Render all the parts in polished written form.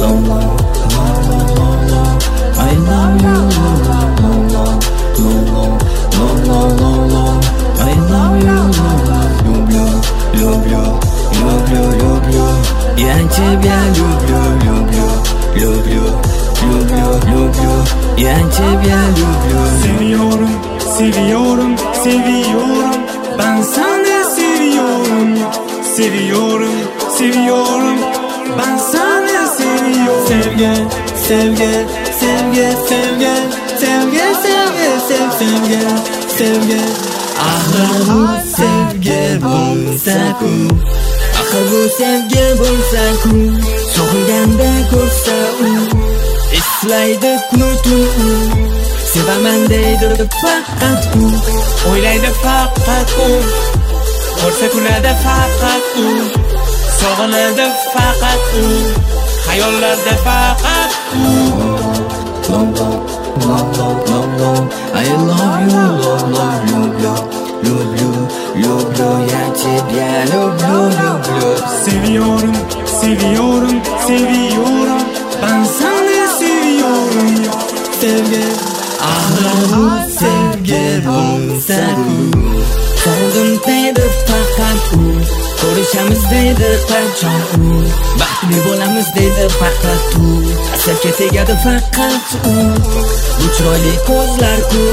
long, long, long, long, long, long. I love you, long, long, long, long, long, long, long, long. I love you, люблю, люблю, люблю, люблю. Я тебя люблю, люблю, люблю, люблю, люблю. Я тебя люблю. Seviyorum, seviyorum, seviyorum. Ben seni seviyorum. Seviyorum, seviyorum. Ben seni seviyorum. Sevgi, sevgi, sevgi, sevgi, sevgi, sevgi, sevgi, sevgi. Ahir bu sevgi bo'lsa-ku, ahir bu sevgi bo'lsa-ku, sog'inganda ko'rsa u, eslaydi kunu-tun, sevaman deydi faqat u, O'ylaydi faqat u, ko'rsa kuladi faqat u, sog'inadi faqat u, xayollarda faqat u. long, long, long, long, long, long. I love you, long, long, люблю, люблю, люблю. Я тебя люблю, люблю. Seviyorum, seviyorum, seviyorum. Ben seni seviyorum. Sevgi, ahir bu sevgi bo'lsa-ku, sog'indim deydi faqat u, ko'rishamiz deydi qachon u, baxtli bo'lamiz deydi faqat u, asabga tegadi faqat u, bu chiroyli ko'zlar-ku,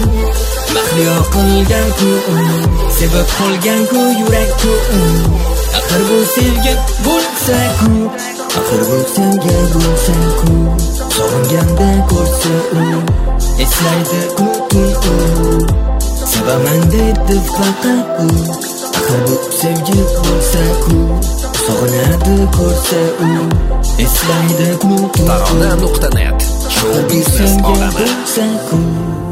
mahliyo qilgan-ku, sevib qolgan-ku yurak-ku, axir bu sevgi bo'lsa-ku, axir bu sevgi bo'lsa-ku, sog'inganda ko'rsa u, eslaydi kunu-tun, sevaman deydi faqat u, axir bu sevgi bo'lsa-ku, sog'inadi ko'rsa u, eslaydi kunu-tun, Tarona.net Show Business olami. bo'lsa-ku.